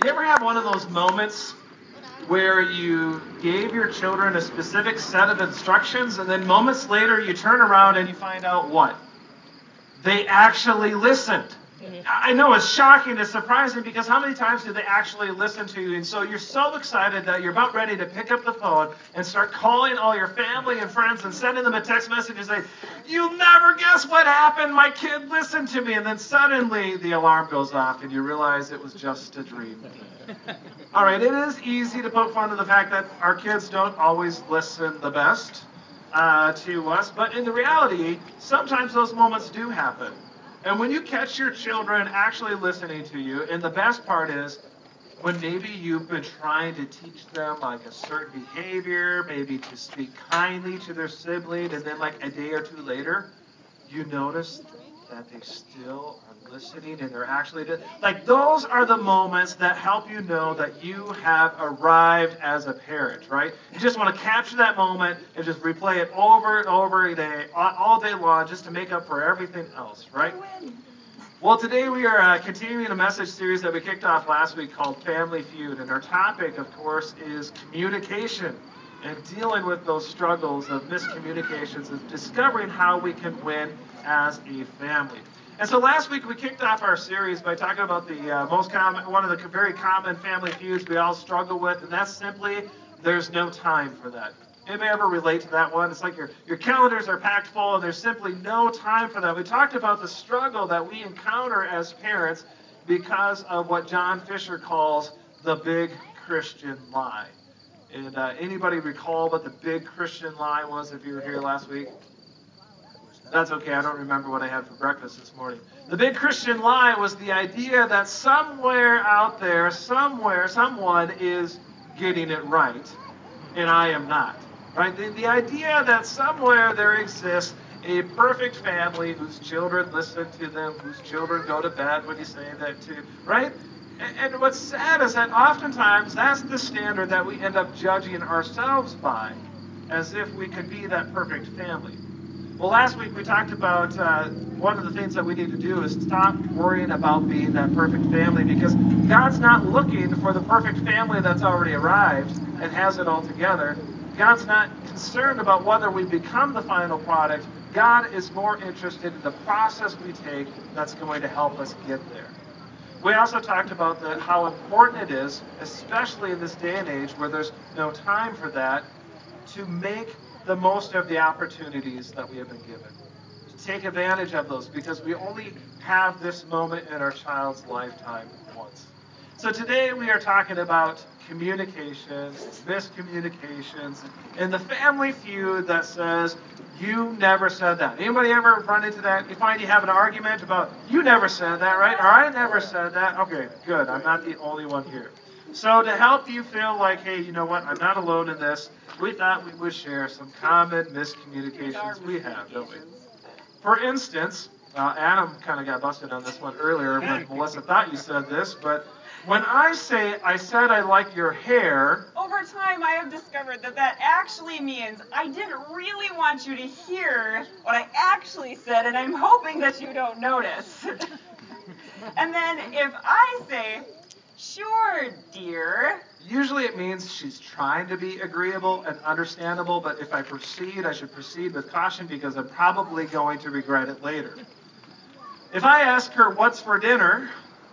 You ever have one of those moments where you gave your children a specific set of instructions and then moments later you turn around and you find out what? They actually listened. I know it's shocking, it's surprising, because how many times do they actually listen to you? And so you're so excited that you're about ready to pick up the phone and start calling all your family and friends and sending them a text message and say, "You'll never guess what happened, my kid listened to me." And then suddenly the alarm goes off and you realize it was just a dream. All right, it is easy to poke fun of the fact that our kids don't always listen the best to us, but in the reality, sometimes those moments do happen. And when you catch your children actually listening to you, and the best part is when maybe you've been trying to teach them like a certain behavior, maybe to speak kindly to their sibling, and then like a day or two later, you notice that they still are listening and they're actually like, those are the moments that help you know that you have arrived as a parent, right? You just want to capture that moment and just replay it over and over again, all day long, just to make up for everything else, right? Well, today we are continuing a message series that we kicked off last week called Family Feud, and our topic, of course, is communication and dealing with those struggles of miscommunications and discovering how we can win as a family. And so last week we kicked off our series by talking about the one of the very common family feuds we all struggle with, and that's simply there's no time for that. Anybody ever relate to that one? It's like your calendars are packed full and there's simply no time for that. We talked about the struggle that we encounter as parents because of what John Fisher calls the big Christian lie. And anybody recall what the big Christian lie was if you were here last week? That's okay, I don't remember what I had for breakfast this morning. The big Christian lie was the idea that somewhere out there, someone is getting it right, and I am not. Right? The idea that somewhere there exists a perfect family whose children listen to them, whose children go to bed when you say that to, right? And what's sad is that oftentimes that's the standard that we end up judging ourselves by, as if we could be that perfect family. Well, last week we talked about one of the things that we need to do is stop worrying about being that perfect family, because God's not looking for the perfect family that's already arrived and has it all together. God's not concerned about whether we become the final product. God is more interested in the process we take that's going to help us get there. We also talked about how important it is, especially in this day and age where there's no time for that, to make the most of the opportunities that we have been given. To take advantage of those, because we only have this moment in our child's lifetime once. So today we are talking about communications, miscommunications, and the family feud that says, "You never said that." Anybody ever run into that? You find you have an argument about, "You never said that," right? Or "I never said that." Okay, good. I'm not the only one here. So to help you feel like, hey, you know what? I'm not alone in this, we thought we would share some common miscommunications we have, don't we? For instance, Adam kind of got busted on this one earlier when Melissa thought you said this, but when I said I like your hair... Over time, I have discovered that actually means I didn't really want you to hear what I actually said, and I'm hoping that you don't notice. And then if I say, "Sure, dear," usually it means she's trying to be agreeable and understandable, but if I should proceed with caution because I'm probably going to regret it later. If I ask her, "What's for dinner?"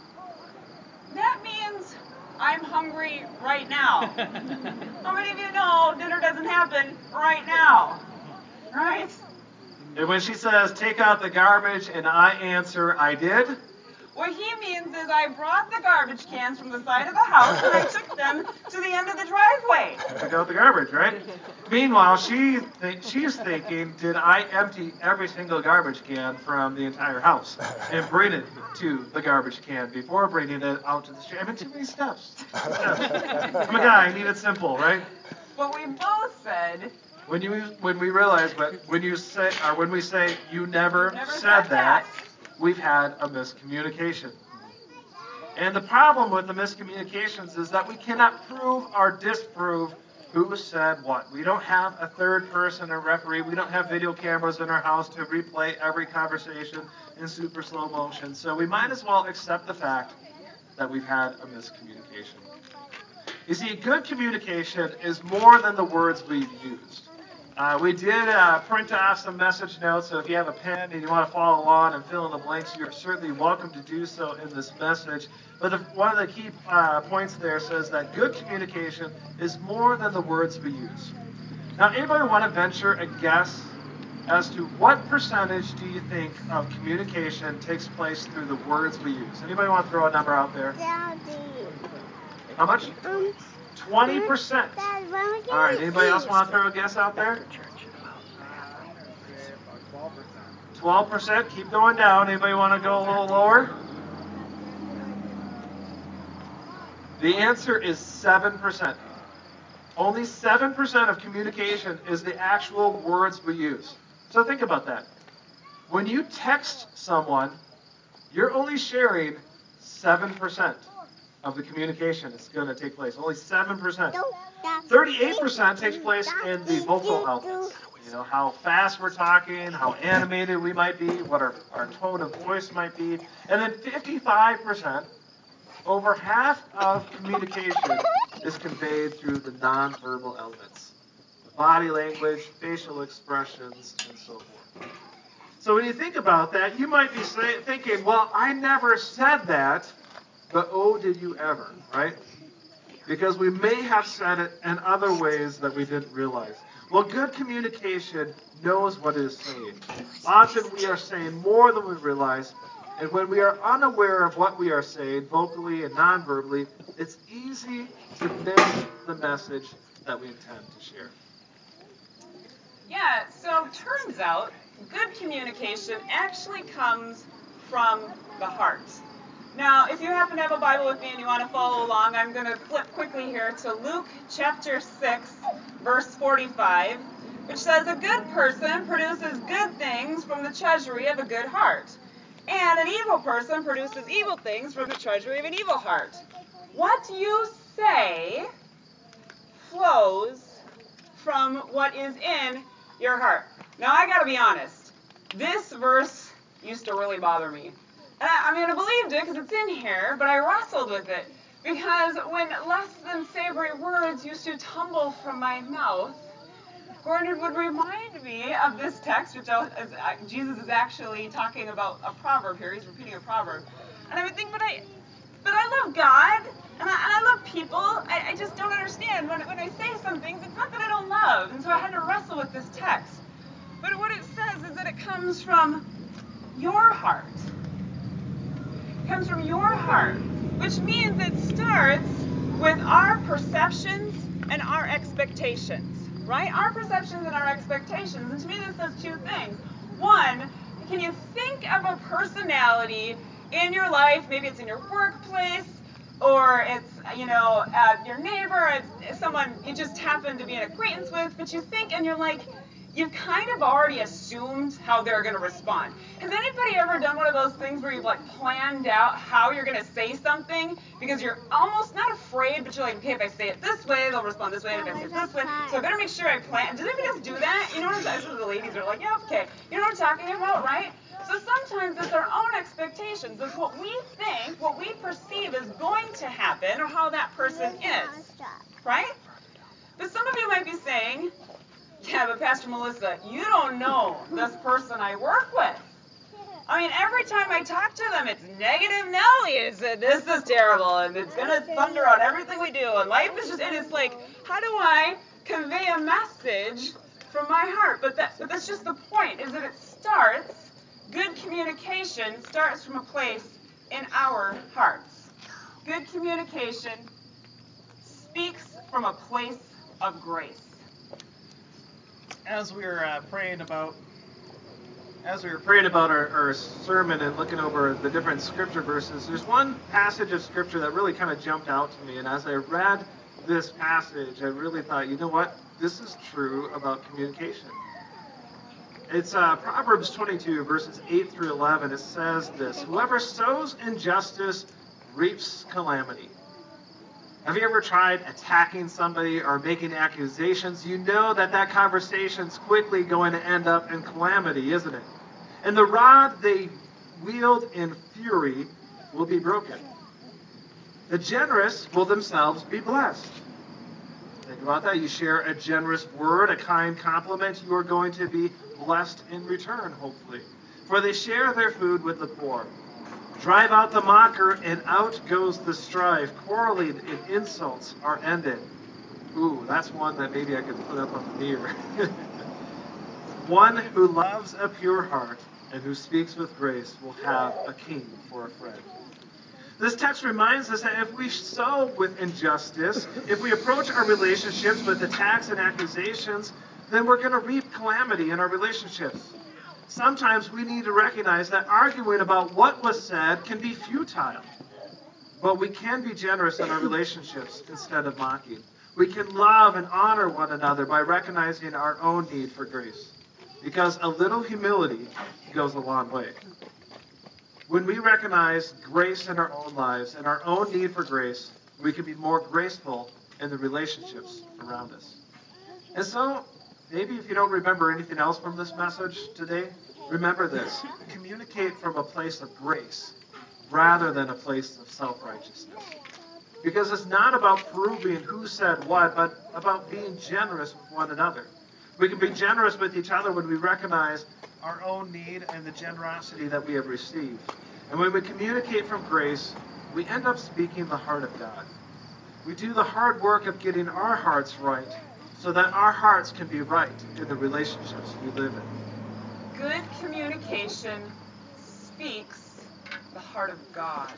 that means I'm hungry right now. How many of you know dinner doesn't happen right now? Right? And when she says, "Take out the garbage," and I answer, "I did," what he means is I brought the garbage cans from the side of the house and I took them to the end of the driveway. Took out the garbage, right? Meanwhile, she's thinking, did I empty every single garbage can from the entire house and bring it to the garbage can before bringing it out to the street? I mean, too many steps. I'm a guy, I need it simple, right? What we both said... When we realize, but when we say, "You never said that," we've had a miscommunication. And the problem with the miscommunications is that we cannot prove or disprove who said what. We don't have a third person, a referee. We don't have video cameras in our house to replay every conversation in super slow motion. So we might as well accept the fact that we've had a miscommunication. You see, good communication is more than the words we've used. We did print off some message notes, so if you have a pen and you want to follow along and fill in the blanks, you're certainly welcome to do so in this message. But one of the key points there says that good communication is more than the words we use. Now, anybody want to venture a guess as to what percentage do you think of communication takes place through the words we use? Anybody want to throw a number out there? How much? 20%. All right, anybody else want to throw a guess out there? 12%. Keep going down. Anybody want to go a little lower? The answer is 7%. Only 7% of communication is the actual words we use. So think about that. When you text someone, you're only sharing 7% of the communication that's going to take place. Only 7%. 38% takes place in the vocal elements. You know, how fast we're talking, how animated we might be, what our tone of voice might be. And then 55%, over half of communication is conveyed through the nonverbal elements. Body language, facial expressions, and so forth. So when you think about that, you might be thinking, well, I never said that, but oh, did you ever, right? Because we may have said it in other ways that we didn't realize. Well, good communication knows what it is saying. Often we are saying more than we realize, and when we are unaware of what we are saying, vocally and non-verbally, it's easy to miss the message that we intend to share. Yeah, so turns out good communication actually comes from the heart. Now, if you happen to have a Bible with me and you want to follow along, I'm going to flip quickly here to Luke chapter 6, verse 45, which says, "A good person produces good things from the treasury of a good heart, and an evil person produces evil things from the treasury of an evil heart. What you say flows from what is in your heart." Now, I got to be honest. This verse used to really bother me. And I believed it because it's in here, but I wrestled with it. Because when less than savory words used to tumble from my mouth, Gordon would remind me of this text, which Jesus is actually talking about a proverb here. He's repeating a proverb. And I would think, but I love God, and I love people. I just don't understand. When I say some things, it's not that I don't love. And so I had to wrestle with this text. But what it says is that it comes from your heart. It comes from your heart, which means it starts with our perceptions and our expectations. Right? Our perceptions and our expectations. And to me, this does two things. One, can you think of a personality in your life? Maybe it's in your workplace, or it's, your neighbor, it's someone you just happen to be an acquaintance with, but you think and you're like, you've kind of already assumed how they're going to respond. Has anybody ever done one of those things where you've planned out how you're going to say something because you're almost not afraid, but you're like, okay, if I say it this way, they'll respond this way, and if I say it this way, so I better make sure I plan. Does anybody else do that? You know what I'm saying? The ladies are like, yeah, okay. You know what I'm talking about, right? So sometimes it's our own expectations. It's what we think, what we perceive is going to happen, or how that person is, right? But some of you might be saying, yeah, but Pastor Melissa, you don't know this person I work with. Every time I talk to them, it's negative Nelly. This is terrible, and it's going to thunder on everything we do, and life is just, and it's like, how do I convey a message from my heart? But that's just the point, is that it starts, good communication starts from a place in our hearts. Good communication speaks from a place of grace. As we were praying about our sermon and looking over the different scripture verses, there's one passage of scripture that really kind of jumped out to me. And as I read this passage, I really thought, you know what? This is true about communication. It's Proverbs 22, verses 8 through 11. It says this: "Whoever sows injustice reaps calamity." Have you ever tried attacking somebody or making accusations? You know that conversation's quickly going to end up in calamity, isn't it? And the rod they wield in fury will be broken. The generous will themselves be blessed. Think about that. You share a generous word, a kind compliment, you are going to be blessed in return, hopefully. For they share their food with the poor. Drive out the mocker, and out goes the strife. Quarreling and insults are ended. Ooh, that's one that maybe I could put up on the mirror. One who loves a pure heart and who speaks with grace will have a king for a friend. This text reminds us that if we sow with injustice, if we approach our relationships with attacks and accusations, then we're going to reap calamity in our relationships. Sometimes we need to recognize that arguing about what was said can be futile. But we can be generous in our relationships instead of mocking. We can love and honor one another by recognizing our own need for grace. Because a little humility goes a long way. When we recognize grace in our own lives and our own need for grace, we can be more graceful in the relationships around us. And so, maybe if you don't remember anything else from this message today, remember this. Communicate from a place of grace rather than a place of self-righteousness. Because it's not about proving who said what, but about being generous with one another. We can be generous with each other when we recognize our own need and the generosity that we have received. And when we communicate from grace, we end up speaking the heart of God. We do the hard work of getting our hearts right so that our hearts can be right in the relationships we live in. Good communication speaks the heart of God.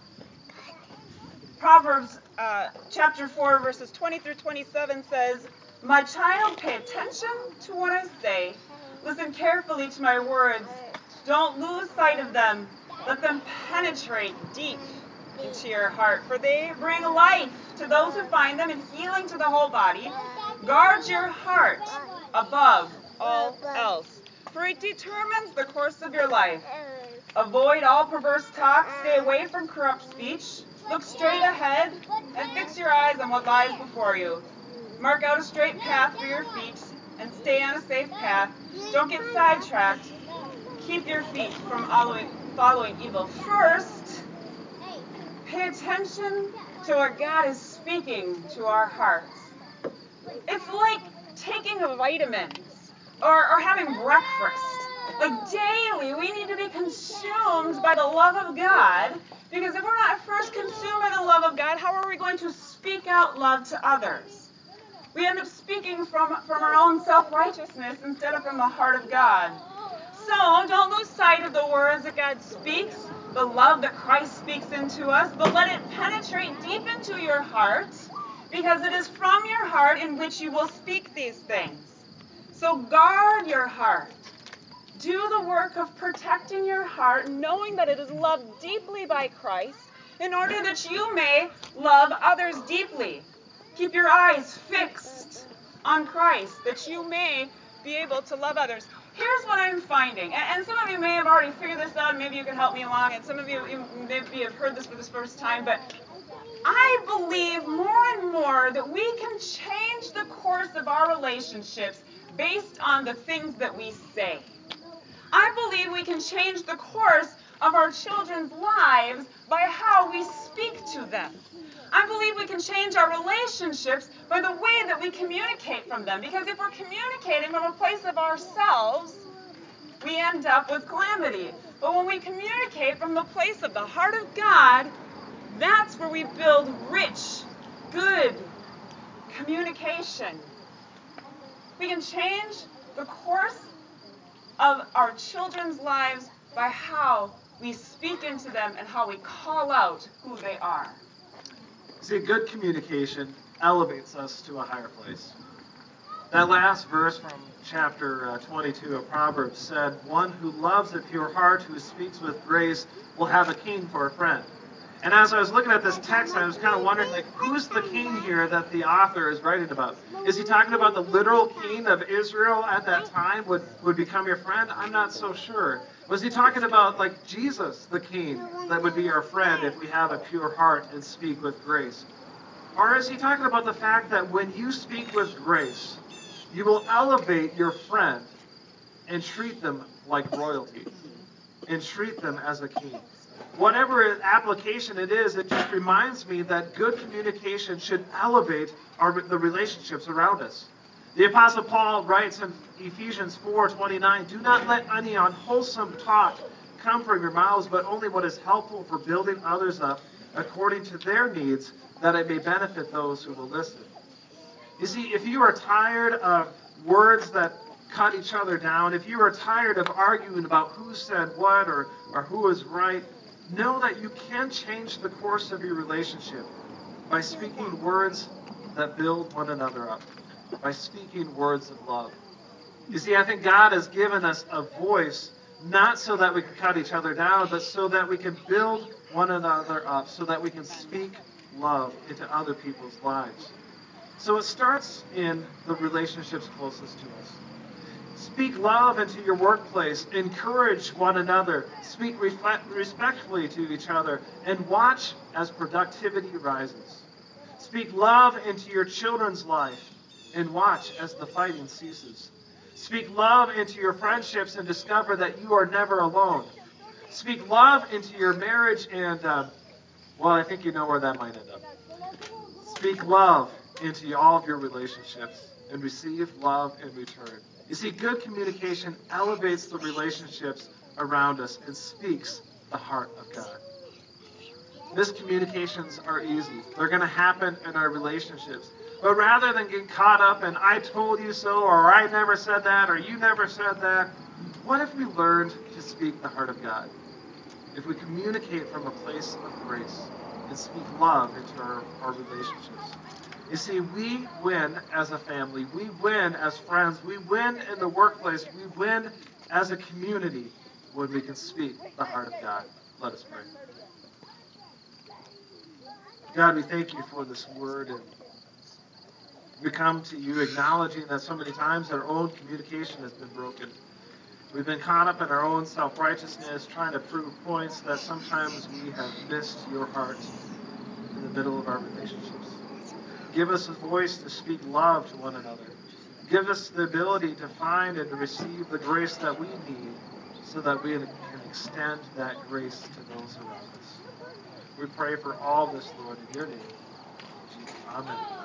Proverbs chapter 4, verses 20 through 27 says, "My child, pay attention to what I say. Listen carefully to my words. Don't lose sight of them. Let them penetrate deep into your heart, for they bring life to those who find them and healing to the whole body. Guard your heart above all else, for it determines the course of your life. Avoid all perverse talk. Stay away from corrupt speech. Look straight ahead and fix your eyes on what lies before you. Mark out a straight path for your feet and stay on a safe path. Don't get sidetracked. Keep your feet from following evil. First, pay attention to what God is speaking to our hearts. It's like taking a vitamins or having breakfast. Like daily, we need to be consumed by the love of God, because if we're not first consumed by the love of God, how are we going to speak out love to others? We end up speaking from our own self-righteousness instead of from the heart of God. So don't lose sight of the words that God speaks, the love that Christ speaks into us, but let it penetrate deep into your heart, because it is from your heart in which you will speak these things. So guard your heart. Do the work of protecting your heart, knowing that it is loved deeply by Christ, in order that you may love others deeply. Keep your eyes fixed on Christ, that you may be able to love others. Here's what I'm finding, and some of you may have already figured this out, and maybe you can help me along, and some of you maybe have heard this for the first time, but I believe more and more that we can change the course of our relationships based on the things that we say. I believe we can change the course of our children's lives by how we speak to them. I believe we can change our relationships by the way that we communicate from them. Because if we're communicating from a place of ourselves, we end up with calamity. But when we communicate from the place of the heart of God, that's where we build rich, good communication. We can change the course of our children's lives by how we speak into them and how we call out who they are. See, good communication elevates us to a higher place. That last verse from chapter 22 of Proverbs said, "One who loves a pure heart, who speaks with grace, will have a king for a friend." And as I was looking at this text, I was kind of wondering, who's the king here that the author is writing about? Is he talking about the literal king of Israel at that time would become your friend? I'm not so sure. Was he talking about, Jesus, the king, that would be our friend if we have a pure heart and speak with grace? Or is he talking about the fact that when you speak with grace, you will elevate your friend and treat them like royalty, and treat them as a king? whatever application it is, it just reminds me that good communication should elevate the relationships around us. The Apostle Paul writes in Ephesians 4:29, "Do not let any unwholesome talk come from your mouths, but only what is helpful for building others up according to their needs, that it may benefit those who will listen." You see, if you are tired of words that cut each other down, if you are tired of arguing about who said what or who is right, know that you can change the course of your relationship by speaking words that build one another up, by speaking words of love. You see, I think God has given us a voice not so that we can cut each other down, but so that we can build one another up, so that we can speak love into other people's lives. So it starts in the relationships closest to us. Speak love into your workplace. Encourage one another. Speak respectfully to each other. And watch as productivity rises. Speak love into your children's life. And watch as the fighting ceases. Speak love into your friendships and discover that you are never alone. Speak love into your marriage and, well, I think you know where that might end up. Speak love into all of your relationships and receive love in return. You see, good communication elevates the relationships around us and speaks the heart of God. Miscommunications are easy. They're going to happen in our relationships. But rather than get caught up in "I told you so," or "I never said that," or "you never said that," what if we learned to speak the heart of God? If we communicate from a place of grace and speak love into our relationships. You see, we win as a family. We win as friends. We win in the workplace. We win as a community when we can speak the heart of God. Let us pray. God, we thank you for this word. And we come to you acknowledging that so many times our own communication has been broken. We've been caught up in our own self-righteousness, trying to prove points that sometimes we have missed your heart in the middle of our relationships. Give us a voice to speak love to one another. Give us the ability to find and to receive the grace that we need so that we can extend that grace to those around us. We pray for all this, Lord, in your name. Amen.